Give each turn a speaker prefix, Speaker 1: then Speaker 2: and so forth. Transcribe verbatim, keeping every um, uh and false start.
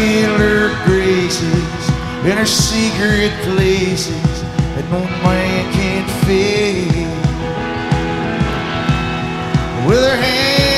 Speaker 1: reveal her graces in her secret places that no man can fade. With her hand